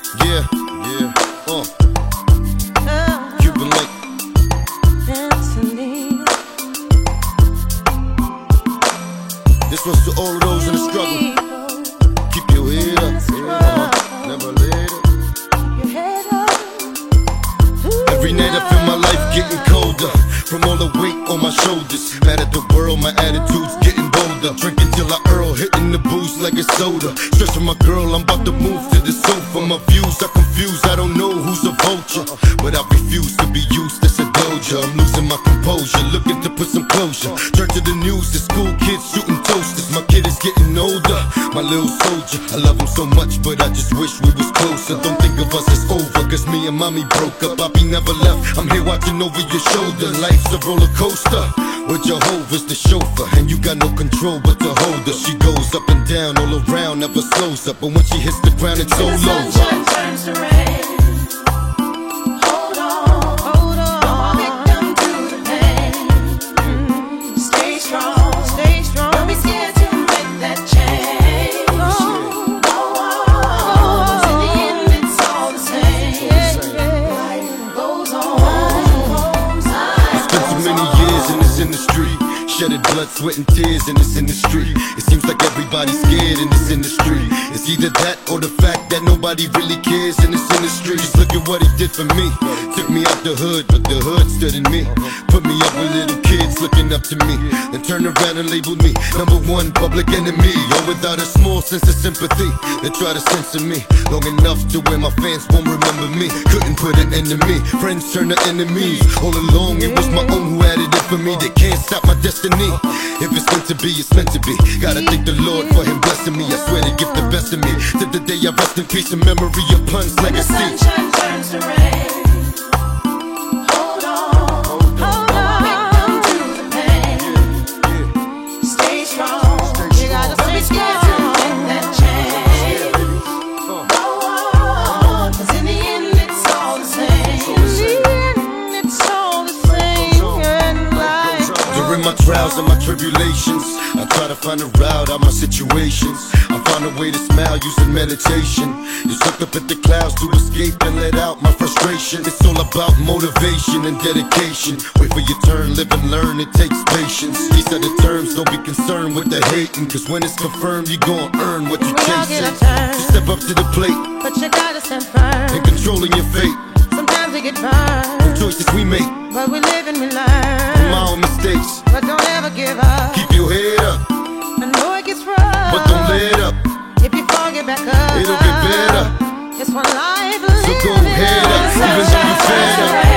Yeah, yeah, Cuban Link. This one's to all of those in the struggle. Keep your head up, never let it. Every night I feel my life getting colder from all the weight on my shoulders. Mad at the world, my attitude's getting bolder. Drinking till I Earl, hitting the booze like a soda. Stress from my girl, I'm about to move to the sofa. My views are confused, I don't know who's a vulture, but I refuse to be used as a doja. I'm losing my composure, looking to put some closure. Turn to the news, the school kids shooting toasters. My kid is getting older, my little soldier. I love him so much, but I just wish we was closer. Don't think of us as over, cause me and mommy broke up. Poppy never left, I'm here watching over your shoulder. Life's a roller coaster, with Jehovah's the chauffeur, and you got no control but to hold her. She goes up and down, all around, never slows up, but when she hits the ground it's so low. The sunshine turns to rain. Hold on, don't victim to the pain. Stay strong, don't be scared to make that change. Go on, 'cause in the end it's all the same. Life goes on. I spent too many years in this industry, shedded blood, sweat and tears in this industry. It seems like everybody's scared in this industry. It's either that or the fact that nobody really cares in this industry. Just look at what he did for me. Took me out the hood, but the hood stood in me. Put me up with little kids looking up to me, then turned around and labeled me #1 public enemy. All without a small sense of sympathy. They try to censor me long enough to where my fans won't remember me. Couldn't put an end to me, friends turned to enemies. All along it was my own who had it in for me. They can't stop my destiny. If it's meant to be, it's meant to be. Gotta thank the Lord for him blessing me. I swear to give the best of me to the day I rest in peace in memory of Pun's The legacy. sunshine turns to rain. Hold on, don't victim to the pain. Stay strong, you gotta don't be scared to make that change. Go on, 'cause in the end it's all the same. During my trials and my tribulations, I try to find a route out my situations. I find a way to smile using meditation. Just look up at the clouds to escape and let out my frustration. It's all about motivation and dedication. Wait for your turn, live and learn, it takes patience. These are the terms, don't be concerned with the hating, cause when it's confirmed, you gon' earn what you We all chasing. get a turn. So step up to the plate But you gotta stand firm. and controlling your fate. Sometimes we get burned, The choices we make but we live and we from learn. our own mistakes. But don't ever give up. Keep your head up, I know it gets rough, but don't let up. if you fall, get back up. It'll get better. It's one life So go living. head up, even though you're fed up.